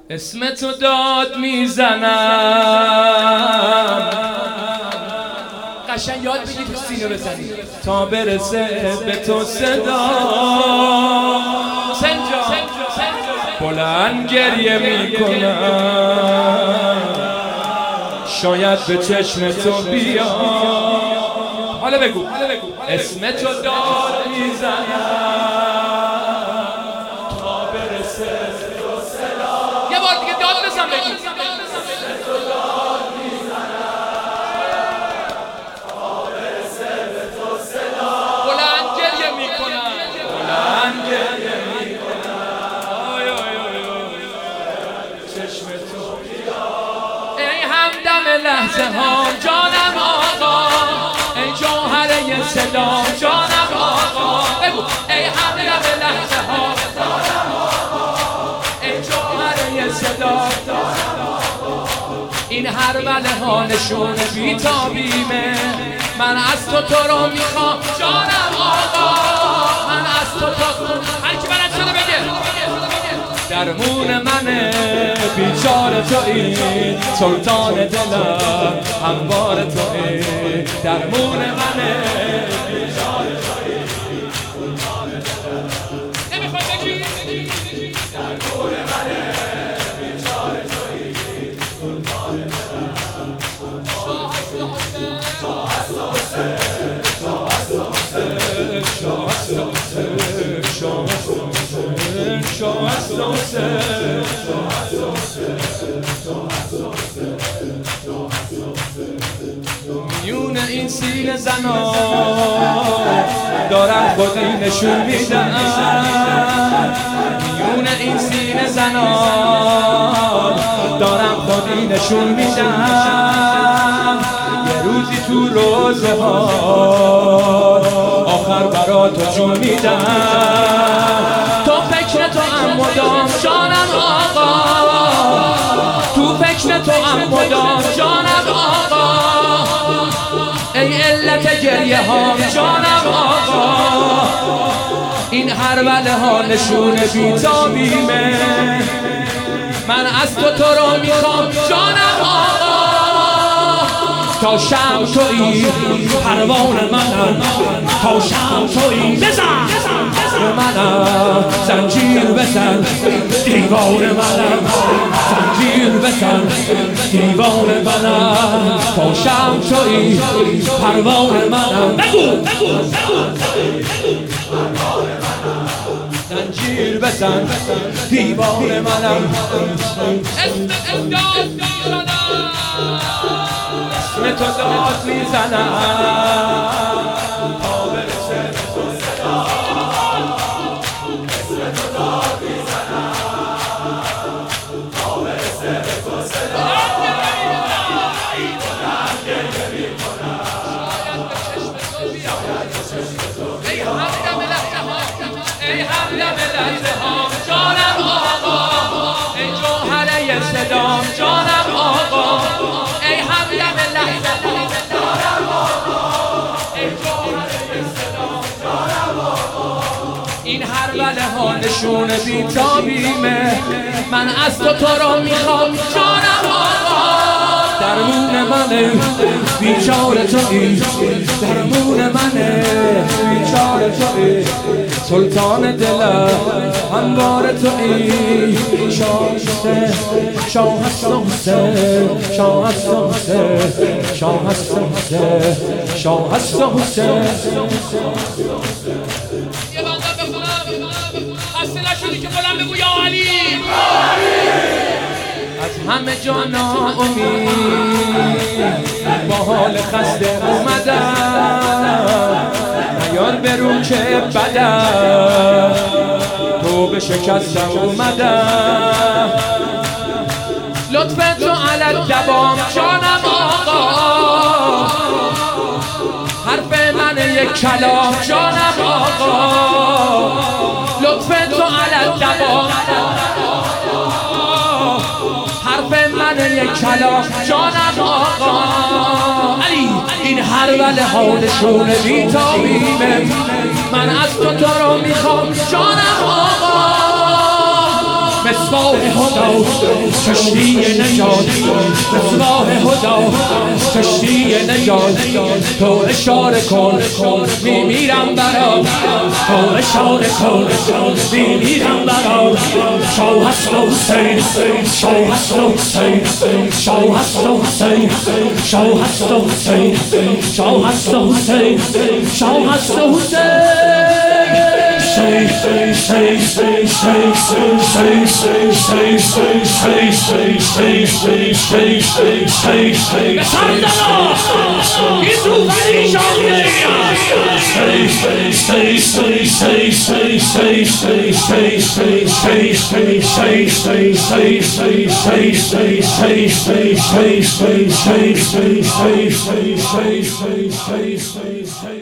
اسم تو داد میزنم، قشنگ یاد بگید تو سینه بزنید تا برسه به تو صدا. بلند گریه میکنم، شاید به چشم تو بیا. حالا بگو اسم تو داد میزنم تا برسه به تو صدا. یه بار دیگه داد بزن بگو. اسم تو داد میزنم تا برسه به تو صدا. بلند گریه میکنم، بلند گریه چشم تو بیا. ای همدم لحظه ها جانم آقا، ای جوهره صدا جانم آقا. بگو ای همدم لحظه ها جانم آقا، ای جوهره صدا جانم آقا. این هر بله ها نشون بی‌تابیمه، من از تو رو میخوام جانم آقا. من از تو هر کی بلد شده بگه درمون منه، بیچاره تویی سلطان دلم، هموار تویی درمون منه، بیچاره تویی سلطان دلم. نمیخوای بگی درمون منه، بیچاره تویی سلطان دلم. شاه هست حسین، شاه هست حسین، شاه هست حسین، شاه هست حسین، شاه هست حسین، شاه هست حسین. میون این سینه زنا دارم خودی نشون میدم، میون این سینه زنا دارم خودی نشون میدم. یه روزی تو روزه ها آخر برا تو جون میدم. تو فکر تو ام مدام جانم آقا، تو فکر تو ام مدام جانم آقا. ای علت گریه ها جانم آقا، این هر بله ها نشون بی‌تابیمه، من از تو رو میخوام جانم آقا. تا شم تویی پروان منم، تا شم تویی بزن منم، زنجیر بزن دیوان منم، زنجیر بزن دیوان منم. تا شم تویی پروان منم، بگو زنجیر بزن دیوان منم. اسم تو داد میزنم تا برسه به تو صدا. اسم تو داد میزنم تا برسه به تو صدا. بلند گریه میکنم، شاید به چشم تو بیا. ای همدم لحظه ها، ای همدم لحظه ها جانم آقا، ای جوهره صدام جانم آقا. ای همدم لحظه ها جانم آقا، ای جوهره صدام جانم آقا. این هر بله ها نشون بی‌تابیمه، من از تو رو میخوام جانم آقا. درمون منه بیچاره تویی، درمون منه بیچاره تویی سلطان دلم، هموار تویی. شاه حسین، شاه هست حسین، شاه هست حسین، شاه هست حسین، شاه هست حسین. یه بنده بخونم خسته نشدی که بلند بگو یا علی. از همه جا ناامید با حال خسته اومدم، نیار برو که بدم تو به شکستم اومدم. لطف تو علی دوام جانم آقا، حرف من یک کلام جانم آقا. لطف تو علی دوام، حرف من یک کلام جانم آقا. علی این هر بله ها نشون بی‌تابیمه، من از تو رو میخوام جانم آقا. مصباح هدا کشتی نجات مصباح هدا کشتی نجات تو اشاره کن میمیرم برات تو اشاره کن میمیرم برات شاه هست و حسین شاه هست و حسین شاه هست و حسین شاه هست و حسین شاه هست و حسین شاه هست و حسین